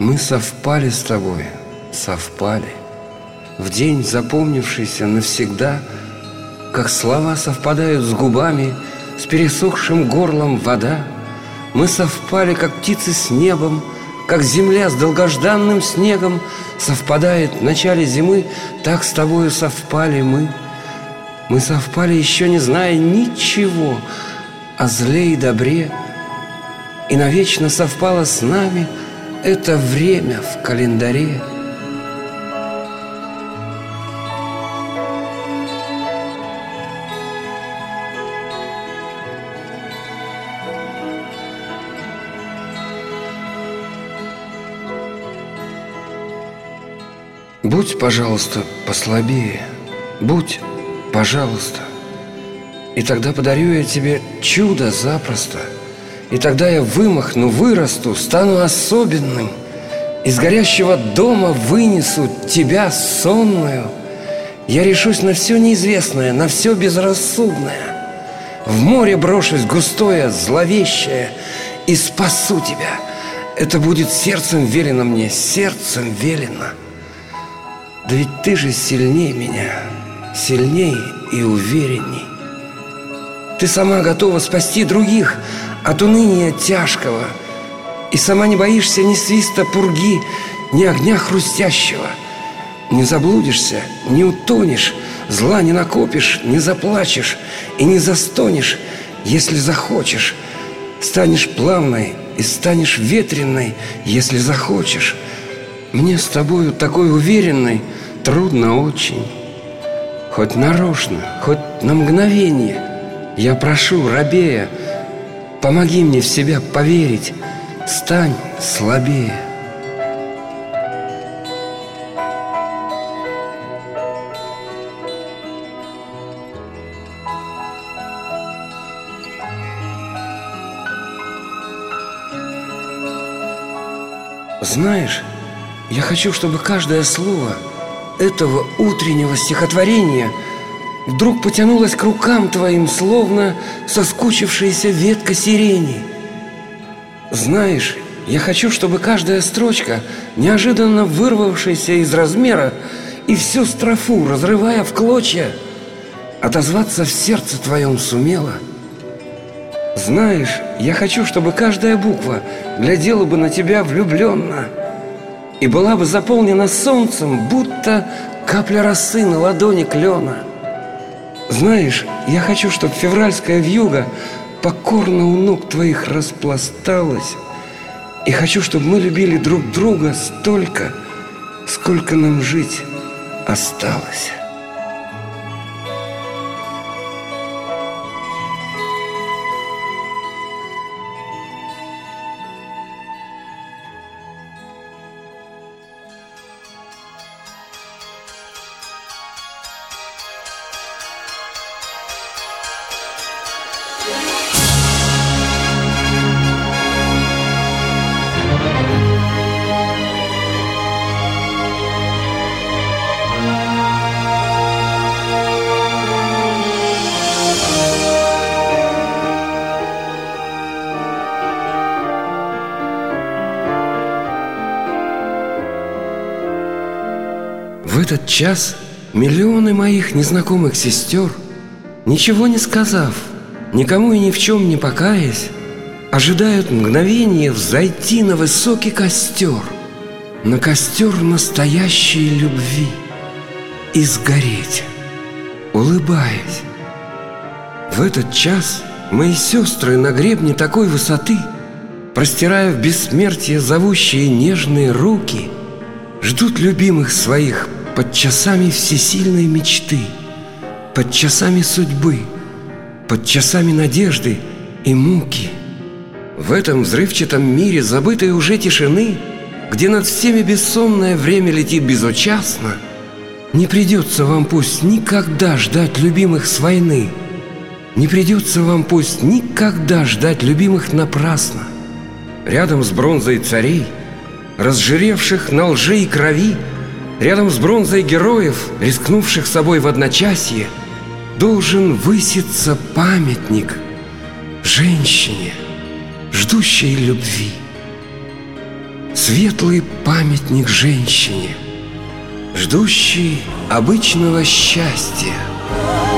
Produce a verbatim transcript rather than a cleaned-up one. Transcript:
Мы совпали с тобой, совпали в день, запомнившийся навсегда, как слова совпадают с губами, с пересохшим горлом вода. Мы совпали, как птицы с небом, как земля с долгожданным снегом совпадает в начале зимы, так с тобою совпали мы. Мы совпали, еще не зная ничего о зле и добре, и навечно совпало с нами это время в календаре. Будь, пожалуйста, послабее, будь, пожалуйста, и тогда подарю я тебе чудо запросто. И тогда я вымахну, вырасту, стану особенным. Из горящего дома вынесу тебя сонную. Я решусь на все неизвестное, на все безрассудное. В море брошусь густое, зловещее, и спасу тебя. Это будет сердцем велено мне, сердцем велено. Да ведь ты же сильней меня, сильней и уверенней. Ты сама готова спасти других от уныния тяжкого, и сама не боишься ни свиста пурги, ни огня хрустящего. Не заблудишься, не утонешь, зла не накопишь, не заплачешь и не застонешь, если захочешь. Станешь плавной и станешь ветреной, если захочешь. Мне с тобою такой уверенной трудно очень. Хоть нарочно, хоть на мгновение я прошу, робея, помоги мне в себя поверить, стань слабее. Знаешь, я хочу, чтобы каждое слово этого утреннего стихотворения вдруг потянулась к рукам твоим, словно соскучившаяся ветка сирени. Знаешь, я хочу, чтобы каждая строчка, неожиданно вырвавшаяся из размера и всю строфу разрывая в клочья, отозваться в сердце твоем сумела. Знаешь, я хочу, чтобы каждая буква глядела бы на тебя влюбленно и была бы заполнена солнцем, будто капля росы на ладони клена. Знаешь, я хочу, чтобы февральская вьюга покорно у ног твоих распласталась, и хочу, чтобы мы любили друг друга столько, сколько нам жить осталось. В этот час миллионы моих незнакомых сестер, ничего не сказав, никому и ни в чем не покаясь, ожидают мгновения взойти на высокий костер, на костер настоящей любви, и сгореть, улыбаясь. В этот час мои сестры на гребне такой высоты, простирая в бессмертие зовущие нежные руки, ждут любимых своих под часами всесильной мечты, под часами судьбы, под часами надежды и муки. В этом взрывчатом мире забытой уже тишины, где над всеми бессонное время летит безучастно, не придется вам пусть никогда ждать любимых с войны, не придется вам пусть никогда ждать любимых напрасно. Рядом с бронзой царей, разжиревших на лжи и крови, рядом с бронзой героев, рискнувших собой в одночасье, должен выситься памятник женщине, ждущей любви. светлый памятник женщине, ждущей обычного счастья.